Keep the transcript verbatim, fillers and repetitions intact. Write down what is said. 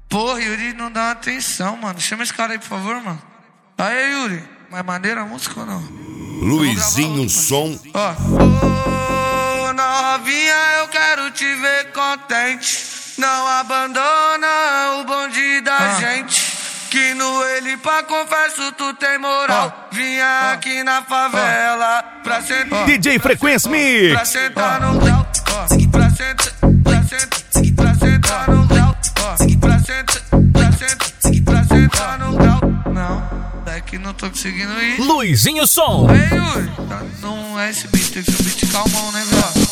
Porra, Yuri não dá atenção, mano. Chama esse cara aí, por favor, mano. Aí, Yuri. Mais maneira a música ou não? Luizinho Som. Ó. Ô, novinha, eu quero te ver contente. Não abandona o bonde da ah. gente. Que no ele pra confesso tu tem moral. Oh. Vinha oh. aqui na favela oh. pra sentar. D J Frequência Mix. Pra sentar no grau. Pra sentar, pra sentar, pra sentar no grau. Pra sentar, pra sentar, pra sentar no grau. Não, é que não tô conseguindo ir. Luizinho Som. Ei, Yuri, não é esse beat, tem que ser um beat calmão, né, velho?